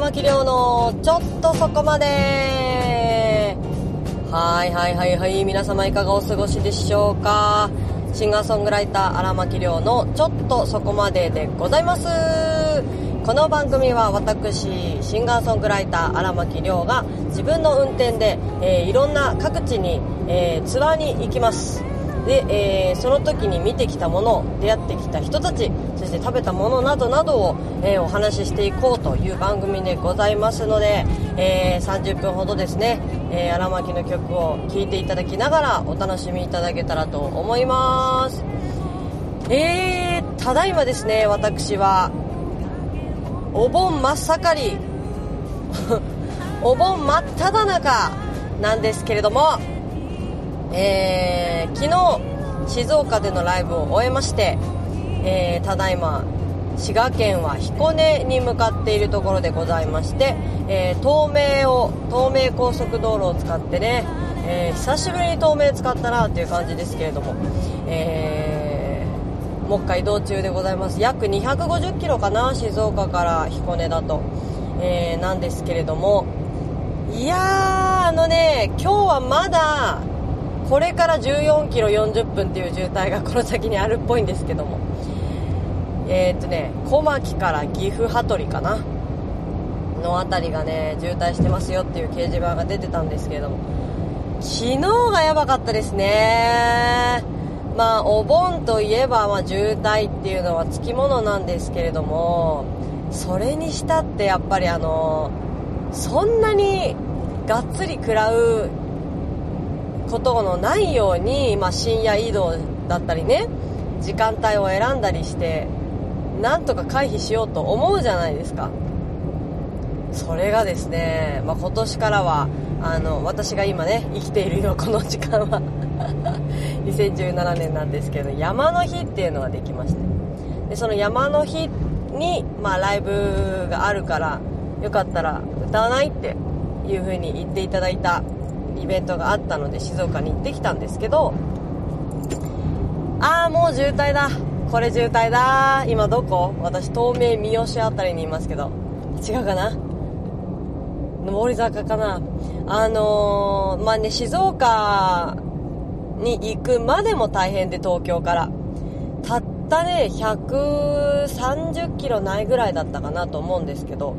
巻亮のちょっとそこまで。はい皆様いかがお過ごしでしょうか。シンガーソングライター荒牧亮のちょっとそこまででございます。この番組は私シンガーソングライター荒牧亮が自分の運転で、いろんな各地に、ツアーに行きます。で、その時に見てきたもの、出会ってきた人たち、そして食べたものなどなどを、お話ししていこうという番組でございますので、30分ほどですね、荒牧の曲を聴いていただきながらお楽しみいただけたらと思います。ただいまですね、私はお盆真っ盛りお盆真っ只中なんですけれども、昨日静岡でのライブを終えまして、ただいま滋賀県は彦根に向かっているところでございまして、東名高速道路を使ってね、久しぶりに東名使ったなっていう感じですけれども、もう一回移動中でございます。約250キロかな、静岡から彦根だと、なんですけれども、いやー今日はまだこれから14キロ40分っていう渋滞がこの先にあるっぽいんですけども、小牧から岐阜羽鳥かなのあたりがね渋滞してますよっていう掲示板が出てたんですけれども、昨日がやばかったですね。まあお盆といえば、渋滞っていうのはつきものなんですけれども、それにしたってやっぱりそんなにがっつり食らうことのないように、深夜移動だったりね、時間帯を選んだりしてなんとか回避しようと思うじゃないですか。それがですね、今年からは私が今ね生きているこの時間は2017年なんですけど、山の日っていうのができまして、でその山の日に、ライブがあるからよかったら歌わないっていう風に言っていただいたイベントがあったので静岡に行ってきたんですけど、もう渋滞だ、これ渋滞だ。今どこ？私東名三好あたりにいますけど、違うかな、上り坂かな。静岡に行くまでも大変で、東京からたったね130キロないぐらいだったかなと思うんですけど、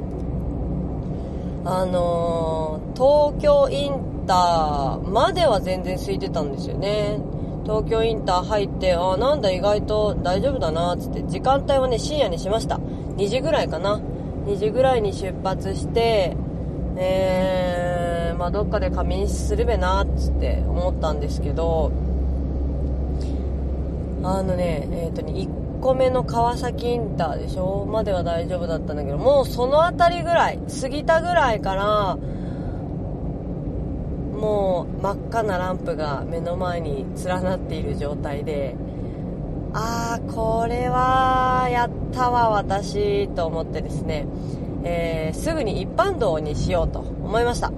東京インターまでは全然空いてたんですよね。東京インター入って、なんだ意外と大丈夫だなつって、時間帯はね深夜にしました。2時ぐらいかな、2時ぐらいに出発して、どっかで仮眠するべなつって思ったんですけど、1個目の川崎インターでしょまでは大丈夫だったんだけど、もうそのあたりぐらい過ぎたぐらいからもう真っ赤なランプが目の前に連なっている状態で、これはやったわ私と思ってですね、すぐに一般道にしようと思いました。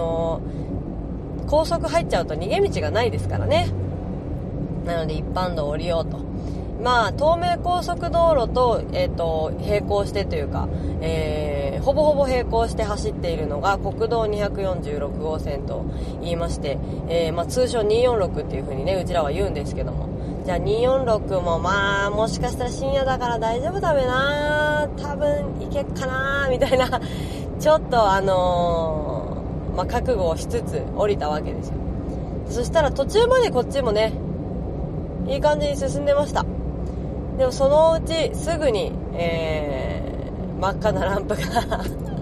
高速入っちゃうと逃げ道がないですからね。なので一般道を降りようと。東名高速道路と、並行してというか、ほぼほぼ並行して走っているのが国道246号線と言いまして、通称246っていう風にねうちらは言うんですけども、じゃあ246ももしかしたら深夜だから大丈夫だべな、多分いけっかなみたいなちょっと覚悟をしつつ降りたわけですよ。そしたら途中までこっちもねいい感じに進んでました。でもそのうちすぐに、真っ赤なランプが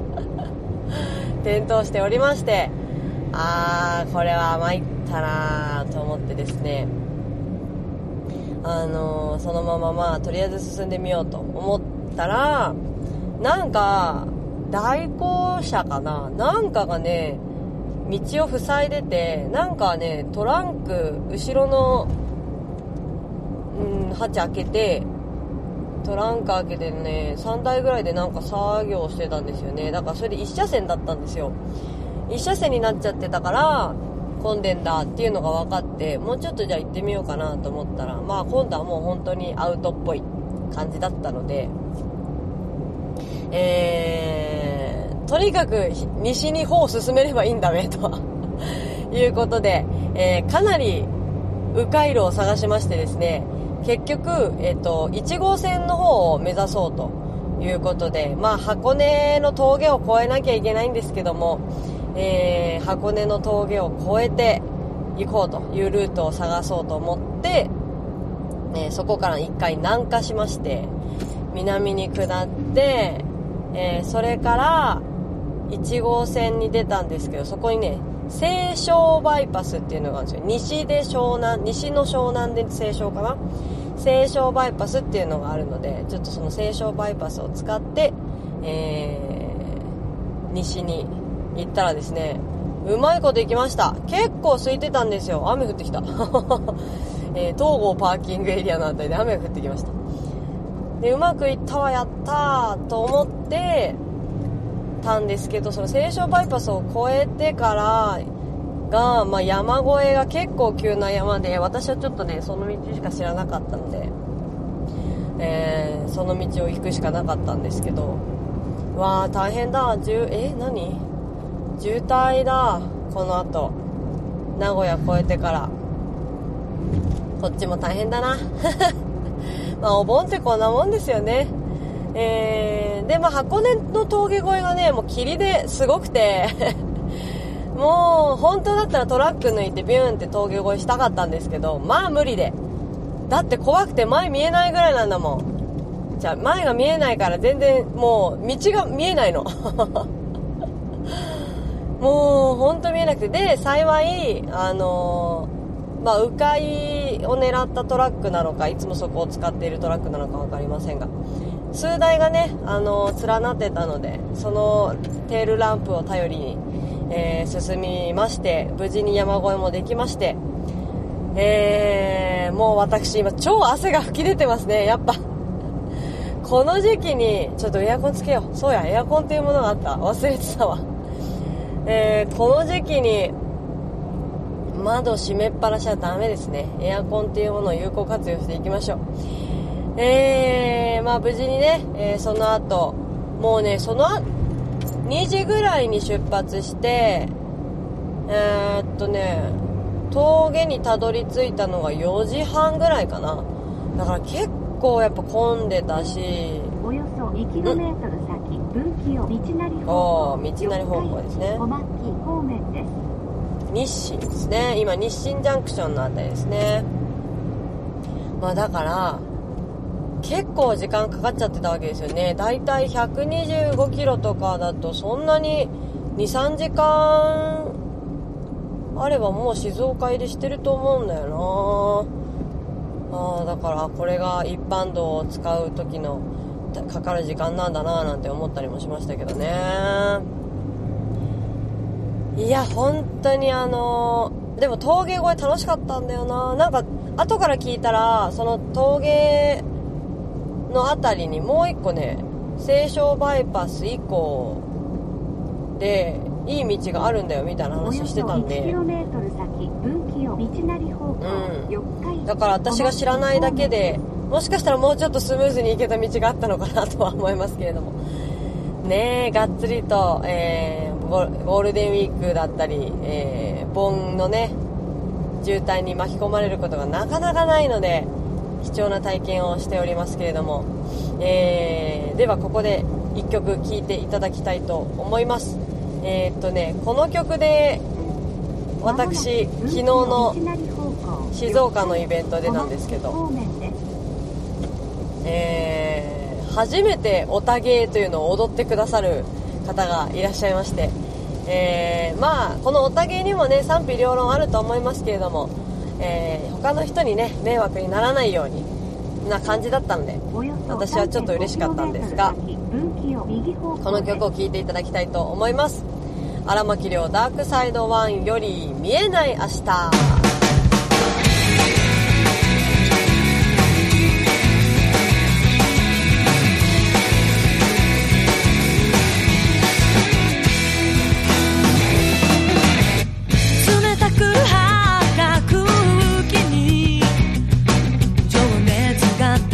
点灯しておりまして、これは参ったなと思ってですね、そのままとりあえず進んでみようと思ったら、なんか代行車かな、なんかがね道を塞いでて、なんかねトランク後ろのハチ開けて、トランク開けてね3台ぐらいでなんか作業してたんですよね。だからそれで1車線だったんですよ。1車線になっちゃってたから混んでんだっていうのが分かって、もうちょっとじゃあ行ってみようかなと思ったら、今度はもう本当にアウトっとにかく西に歩を進めればいいんだべということで、かなり迂回路を探しましてですね、結局、1号線の方を目指そうということで、まあ箱根の峠を越えなきゃいけないんですけども、箱根の峠を越えて行こうというルートを探そうと思って、そこから一回南下しまして、南に下って、それから1号線に出たんですけど、そこにね、西湘バイパスっていうのがあるんですよ。西の湘南で西湘かな、西湘バイパスっていうのがあるので、ちょっとその西湘バイパスを使って、西に行ったらですね、うまいこと行きました。結構空いてたんですよ。雨降ってきた東郷パーキングエリアのあたりで雨が降ってきました。で、うまくいったわ、やったーと思ってたんですけど、その西湘バイパスを越えてからが、まあ、山越えが結構急な山で、私はちょっとねその道しか知らなかったので、その道を行くしかなかったんですけど、わー大変だ。何渋滞だ。この後名古屋越えてからこっちも大変だなまあお盆ってこんなもんですよね。で、まあ箱根の峠越えがね、もう霧ですごくてもう本当だったらトラック抜いてビューンって峠越えしたかったんですけど、まあ無理で、だって怖くて前見えないぐらいなんだもん。じゃあ前が見えないから全然もう道が見えないのもう本当見えなくて、で幸いまあ迂回を狙ったトラックなのか、いつもそこを使っているトラックなのか分かりませんが、数台がね連なってたので、そのテールランプを頼りに、進みまして、無事に山越えもできまして、もう私今超汗が噴き出てますね。やっぱこの時期にちょっとエアコンつけよう。そうや、エアコンっていうものがあった、忘れてたわ。この時期に窓閉めっぱなしはダメですね。エアコンっていうものを有効活用していきましょう。まあ無事にね、その後もうね、その2時ぐらいに出発して峠にたどり着いたのが4時半ぐらいかな。だから結構やっぱ混んでたし、 およそ 2km 先、分岐を道なり方向、 道なり方向ですね。 小牧方面です。 日清ですね。今日清ジャンクションのあたりですね。まあだから結構時間かかっちゃってたわけですよね。だいたい125キロとかだとそんなに 2,3 時間あればもう静岡入りしてると思うんだよな。だからこれが一般道を使う時のかかる時間なんだななんて思ったりもしましたけどね。いや本当にでも峠越え楽しかったんだよな。なんか後から聞いたら、その峠のあたりにもう一個ね、西湘バイパス以降でいい道があるんだよみたいな話してたんで、だから私が知らないだけで、もしかしたらもうちょっとスムーズに行けた道があったのかなとは思いますけれどもね。がっつりと、ゴールデンウィークだったり、盆のね渋滞に巻き込まれることがなかなかないので、貴重な体験をしておりますけれども、ではここで1曲聴いていただきたいと思います。この曲で私昨日の静岡のイベントでなんですけど、初めてオタ芸というのを踊ってくださる方がいらっしゃいまして、まあこのオタ芸にもね賛否両論あると思いますけれども、他の人にね迷惑にならないようにな感じだったので、私はちょっと嬉しかったんですが、この曲を聴いていただきたいと思います。荒牧亮ダークサイド1より見えない明日。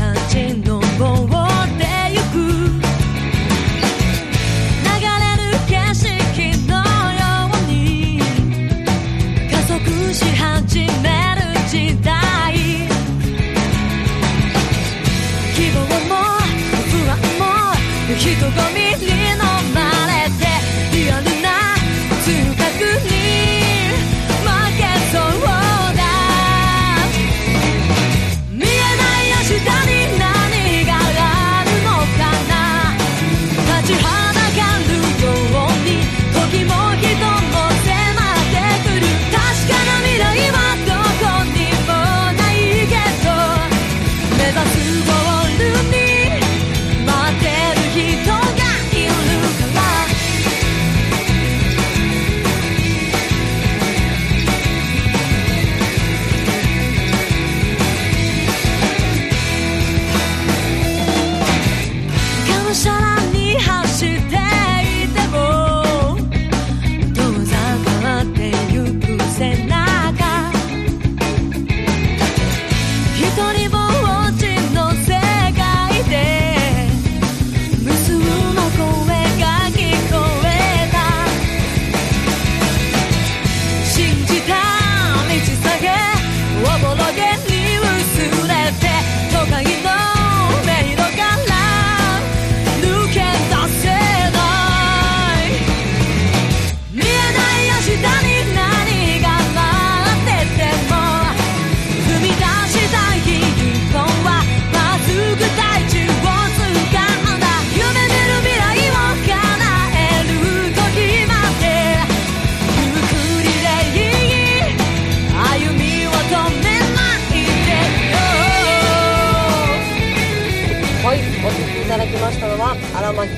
「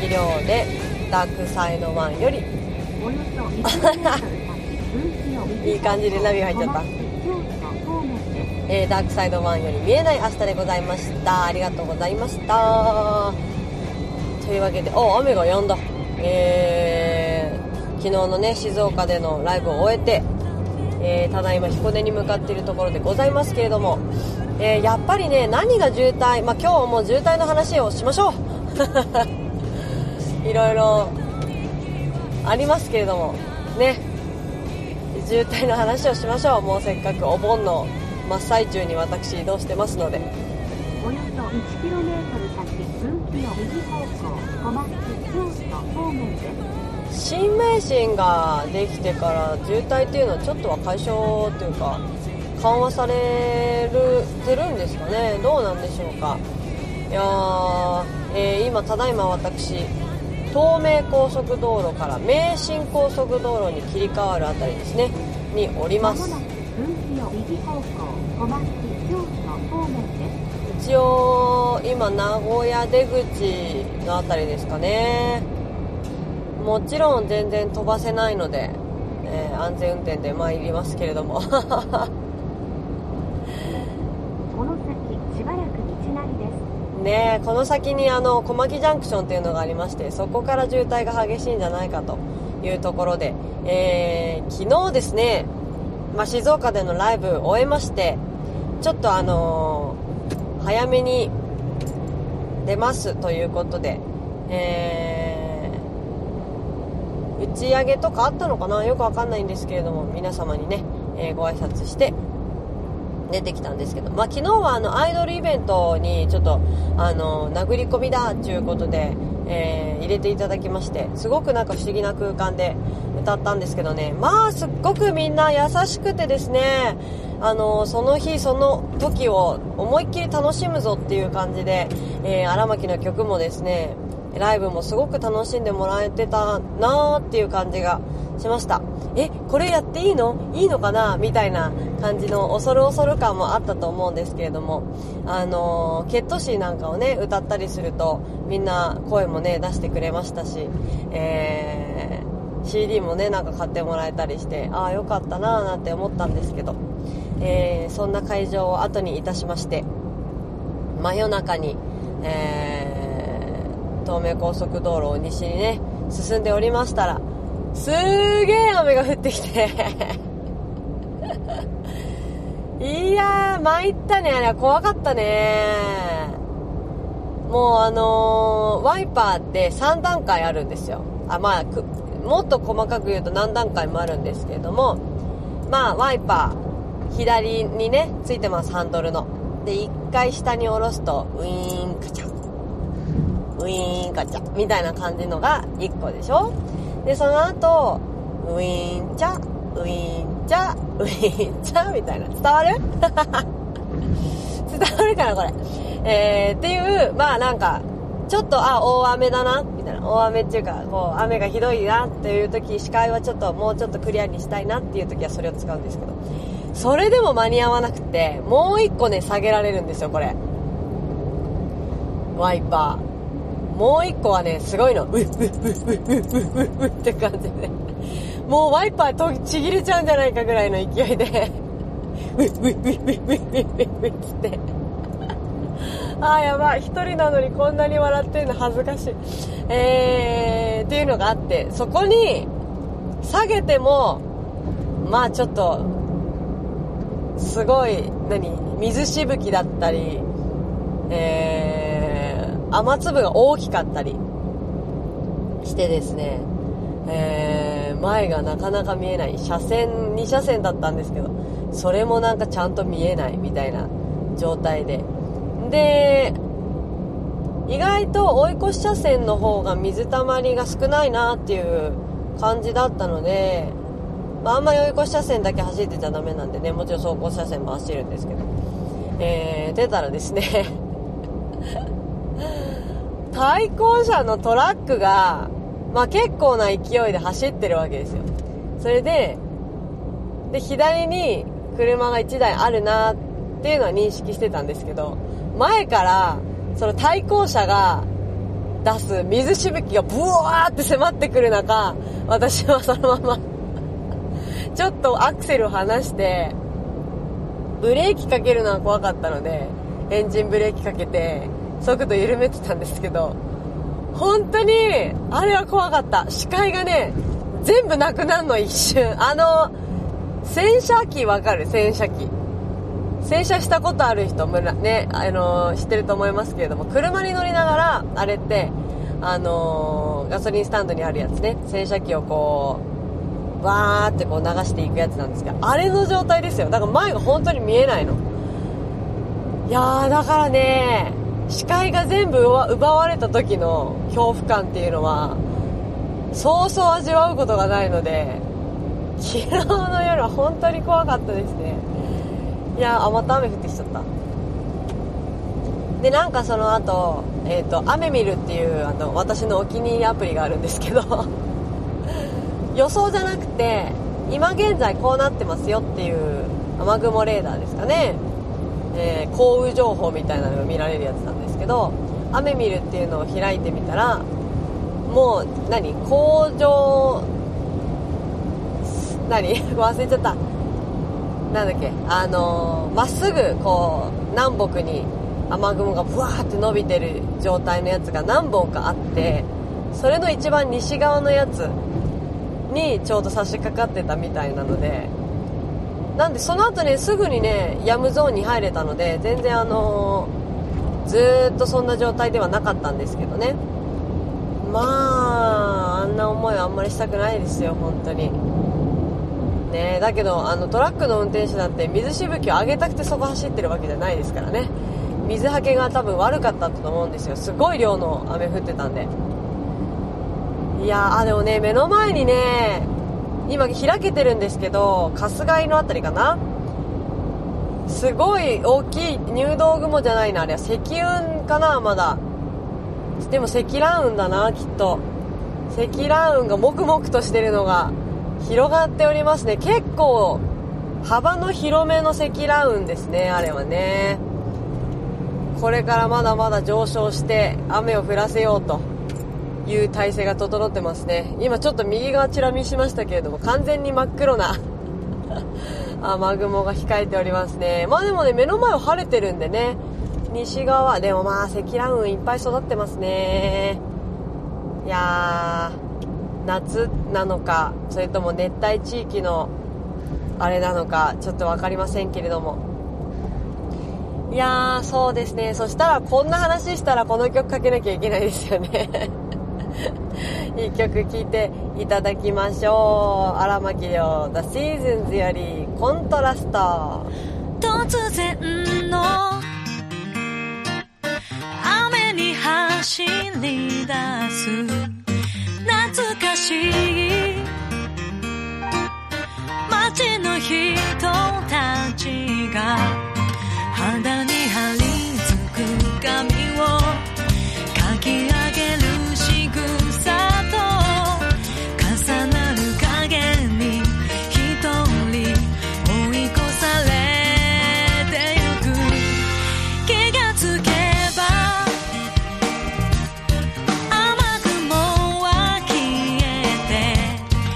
木亮でダークサイド1よりおよそ 1km 先いい感じでナビが入っちゃった。ダークサイド1より見えない明日でございました。ありがとうございました。というわけで、雨が止んだ。昨日のね、静岡でのライブを終えて、ただいま彦根に向かっているところでございますけれども、やっぱりね、何が渋滞、今日も渋滞の話をしましょういろいろありますけれどもね、渋滞の話をしましょう。もうせっかくお盆の真っ最中に私移動してますので、 およそ 1km 先分岐を右方向小松京都方面です。 新名神ができてから渋滞っていうのはちょっとは解消というか緩和されてるんですかね。どうなんでしょうか。いやー、今ただいま私東名高速道路から名神高速道路に切り替わるあたりですねにおります。 分岐を右方向小松京都方面です。 一応今名古屋出口のあたりですかね。もちろん全然飛ばせないので、安全運転で参りますけれどもこの先しばらく道なりですね。この先に小牧ジャンクションっていうのがありまして、そこから渋滞が激しいんじゃないかというところで、昨日ですね、静岡でのライブ終えまして、ちょっと早めに出ますということで、打ち上げとかあったのかな、よくわかんないんですけれども、皆様にね、ご挨拶して出てきたんですけど、昨日はアイドルイベントにちょっと殴り込みだということで、入れていただきまして、すごくなんか不思議な空間で歌ったんですけどね、すっごくみんな優しくてですね、その日その時を思いっきり楽しむぞっていう感じで、荒牧の曲もですね、ライブもすごく楽しんでもらえてたなーっていう感じがしました。これやっていいのかなみたいな感じの恐る恐る感もあったと思うんですけれども、ケットシーなんかをね歌ったりするとみんな声もね出してくれましたし、CD もねなんか買ってもらえたりして、よかったなーなんて思ったんですけど、そんな会場を後にいたしまして、真夜中に、東名高速道路を西にね進んでおりましたら、すーげー雨が降ってきていやー参ったね。あれは怖かったね。もうワイパーって3段階あるんですよ。もっと細かく言うと何段階もあるんですけれども、ワイパー左にねついてます、ハンドルの。で1回下に下ろすとウィーンカチャウィーンカチャみたいな感じのが1個でしょ。でその後ウィーンチャウィーンチャウィーンチャみたいな、伝わる伝わるかなこれ、っていうなんかちょっと大雨だなみたいな、大雨っていうかこう雨がひどいなっていう時、視界はもうちょっとクリアにしたいなっていう時はそれを使うんですけど、それでも間に合わなくて、もう1個ね下げられるんですよこれ、ワイパー。もう1個はねすごいの、って感じで、もうワイパーちぎれちゃうんじゃないかぐらいの勢いでってやばい、一人なのにこんなに笑ってるの恥ずかしい、っていうのがあって、そこに下げてもちょっとすごい水しぶきだったり、雨粒が大きかったりしてですね、前がなかなか見えない、2車線だったんですけど、それもなんかちゃんと見えないみたいな状態で、意外と追い越し車線の方が水たまりが少ないなっていう感じだったので、あんまり追い越し車線だけ走ってちゃダメなんでね、もちろん走行車線も走るんですけど、出たらですね対向車のトラックが、結構な勢いで走ってるわけですよ。それで左に車が1台あるなっていうのは認識してたんですけど、前からその対向車が出す水しぶきがブワーって迫ってくる中、私はそのままちょっとアクセルを離してブレーキかけるのは怖かったのでエンジンブレーキかけて速度緩めてたんですけど、本当にあれは怖かった。視界がね全部なくなるの一瞬。洗車機わかる？洗車機。洗車したことある人もね、知ってると思いますけれども、車に乗りながら、あれって、ガソリンスタンドにあるやつね、洗車機をこう、わーってこう流していくやつなんですけど、あれの状態ですよ。だから前が本当に見えないの。いやー、だからね、視界が全部奪われた時の恐怖感っていうのは、そうそう味わうことがないので、昨日の夜は本当に怖かったですね。いやー、また雨降ってきちゃった。で、なんかその後、雨見るっていう私のお気に入りアプリがあるんですけど予想じゃなくて今現在こうなってますよっていう雨雲レーダーですかね、降雨情報みたいなのが見られるやつなんですけど、雨見るっていうのを開いてみたら、もう工場忘れちゃった。なんだっけ、まっすぐこう南北に雨雲がブワーって伸びてる状態のやつが何本かあって、それの一番西側のやつにちょうど差し掛かってたみたいなので、なんでその後ねすぐにねやむゾーンに入れたので、全然ずーっとそんな状態ではなかったんですけどね。まああんな思いはあんまりしたくないですよ本当にね。だけどトラックの運転手だって水しぶきを上げたくてそこ走ってるわけじゃないですからね。水はけが多分悪かったと思うんですよ。すごい量の雨降ってたんで。いやー、でもね、目の前にね今開けてるんですけど、春日井のあたりかな、すごい大きい入道雲じゃないな、あれは積雲かな。まだでも積乱雲だな、きっと。積乱雲がもくもくとしてるのが広がっておりますね。結構幅の広めの積乱雲ですね、あれはね。これからまだまだ上昇して雨を降らせようという体制が整ってますね。今ちょっと右側チラ見しましたけれども、完全に真っ黒な雨雲が控えておりますね。まあでもね、目の前は晴れてるんでね、西側でもまあ積乱雲いっぱい育ってますね。いやー、夏なのかそれとも熱帯地域のあれなのかちょっと分かりませんけれども、いやー、そうですね。そしたらこんな話したらこの曲かけなきゃいけないですよねいい曲聴いていただきましょう。荒牧亮 The Seasons よりコントラスト。 突然の雨に走り出す懐かしい街の人たちが肌に張り付く髪をかき上げる仕草と重なる影に一人追い越されてゆく。気がつけば雨雲は消えて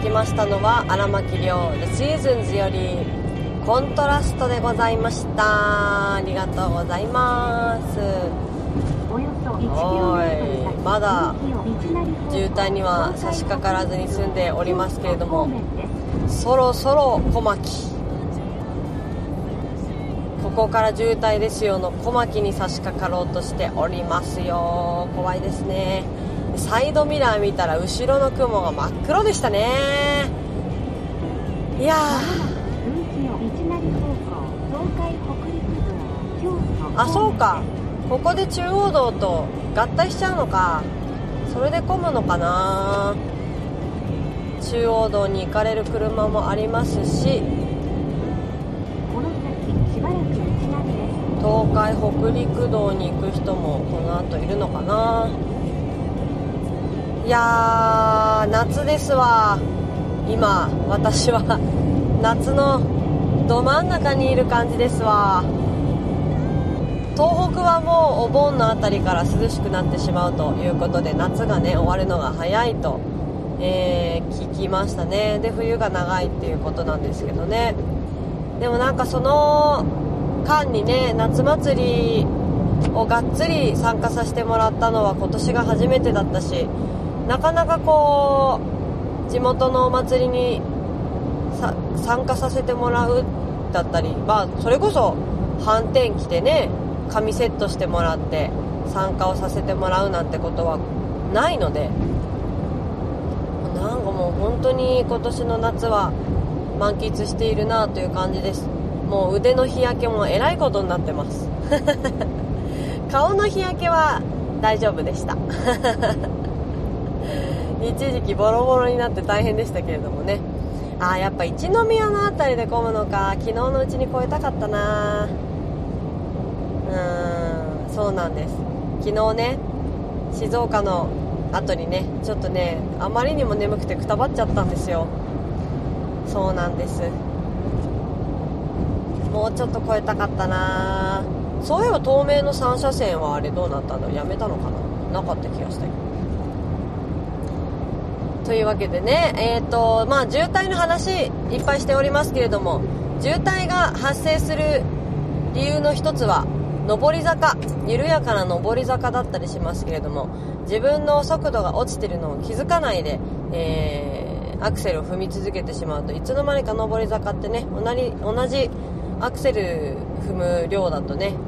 きましたのは荒牧亮 The Seasons よりコントラストでございました。ありがとうございます。おい、まだ渋滞には差し掛からずに済んでおりますけれども、そろそろ小牧、ここから渋滞ですよの小牧に差し掛かろうとしておりますよ。怖いですね。サイドミラー見たら後ろの雲が真っ黒でしたね。いやあ、そうか、ここで中央道と合体しちゃうのか。それで混むのかな。中央道に行かれる車もありますし、東海北陸道に行く人もこの後いるのかな。いやー、夏ですわ。今私は夏のど真ん中にいる感じですわ。東北はもうお盆のあたりから涼しくなってしまうということで、夏がね終わるのが早いと、聞きましたね。で冬が長いっていうことなんですけどね。でもなんかその間にね、夏祭りをがっつり参加させてもらったのは今年が初めてだったし、なかなかこう地元のお祭りに参加させてもらうだったり、まあそれこそ反転着てね紙セットしてもらって参加をさせてもらうなんてことはないので、なんかもう本当に今年の夏は満喫しているなという感じです。もう腕の日焼けもえらいことになってます顔の日焼けは大丈夫でした一時期ボロボロになって大変でしたけれどもね。あ、やっぱ一宮のあたりで混むのか。昨日のうちに越えたかったな。そうなんです。昨日ね静岡の後にねちょっとねあまりにも眠くてくたばっちゃったんですよ。そうなんです。もうちょっと越えたかったな。そういえば東名の3車線はあれどうなったんだろう。やめたのかな。なかった気がしたけど。というわけでね、まあ渋滞の話いっぱいしておりますけれども、渋滞が発生する理由の一つは上り坂、緩やかな上り坂だったりしますけれども、自分の速度が落ちてるのを気づかないで、アクセルを踏み続けてしまうと、いつの間にか上り坂ってね同じアクセル踏む量だとね、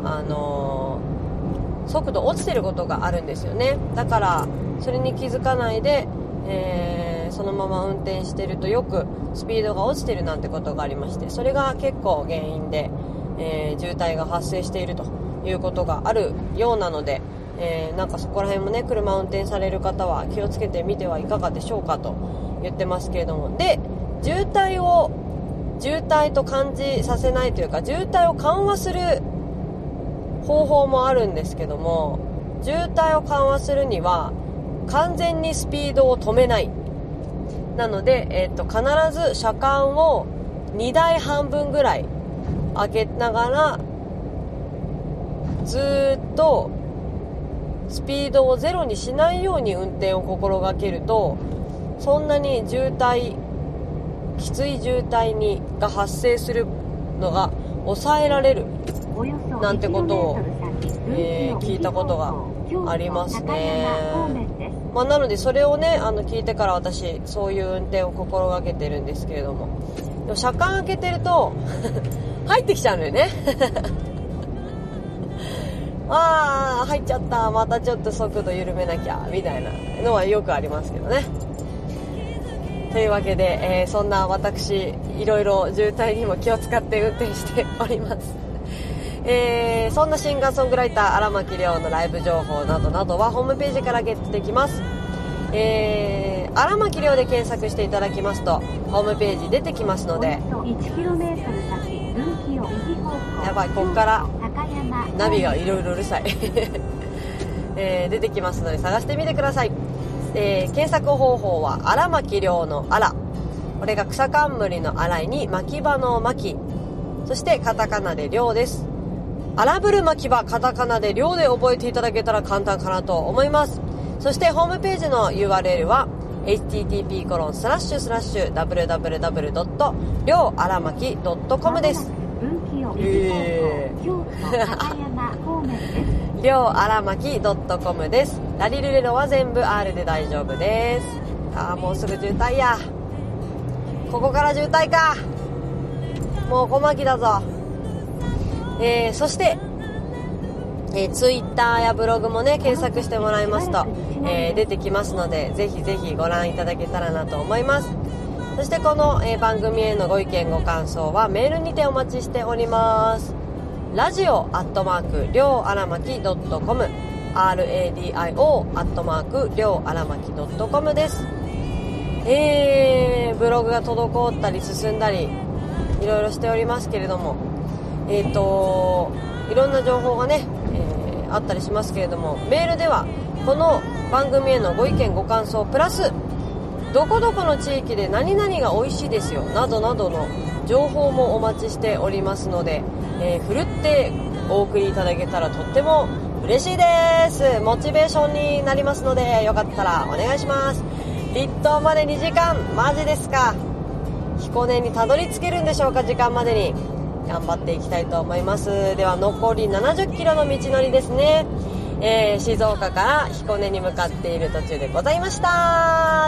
速度落ちてることがあるんですよね。だからそれに気づかないで、そのまま運転してるとよくスピードが落ちてるなんてことがありまして、それが結構原因で、渋滞が発生しているということがあるようなので、なんかそこら辺もね車運転される方は気をつけてみてはいかがでしょうかと言ってますけれども、で渋滞と感じさせないというか、渋滞を緩和する方法もあるんですけども、渋滞を緩和するには完全にスピードを止めない。なので、必ず車間を2台半分ぐらい開けながらずっとスピードをゼロにしないように運転を心がけると、そんなにきつい渋滞が発生するのが抑えられるなんてことを、聞いたことがありますね。まあ、なのでそれをね聞いてから私そういう運転を心がけてるんですけれども、でも車間開けてると入ってきちゃうのよねあー入っちゃった、またちょっと速度緩めなきゃみたいなのはよくありますけどね。というわけで、そんな私いろいろ渋滞にも気を使って運転しております。そんなシンガーソングライター荒牧亮のライブ情報などなどはホームページからゲットできます。荒牧亮で検索していただきますとホームページ出てきますので、やばい、こっからナビがいろいろうるさい出てきますので探してみてください。検索方法は荒牧亮の荒、これが草冠の荒いに牧場の牧、そしてカタカナで亮です。荒ぶる牧場、カタカナで亮で覚えていただけたら簡単かなと思います。そしてホームページの URL は http://www. りょうあらまき .com です。分岐を右方向、京都高山方面です。 りょうあらまき .com です。ラリルレロは全部 R で大丈夫です。もうすぐ渋滞や。ここから渋滞か。もう小牧だぞ。そして、ツイッターやブログもね検索してもらいますと、出てきますので、ぜひぜひご覧いただけたらなと思います。そしてこの、番組へのご意見ご感想はメールにてお待ちしております。ラジオ@りょうあらまき .com radio@ りょうあらまき .com です。ブログが滞ったり進んだりいろいろしておりますけれども、いろんな情報がね、あったりしますけれども、メールではこの番組へのご意見ご感想プラスどこどこの地域で何々が美味しいですよなどなどの情報もお待ちしておりますので、ふるってお送りいただけたらとっても嬉しいです。モチベーションになりますので、よかったらお願いします。立冬まで2時間、マジですか。彦根にたどり着けるんでしょうか。時間までに頑張っていきたいと思います。では残り70キロの道のりですね。静岡から彦根に向かっている途中でございました。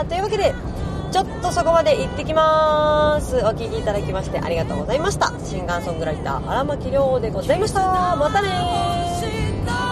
というわけでちょっとそこまで行ってきます。お聞きいただきましてありがとうございました。シンガーソングライター荒牧亮でございました。またねー。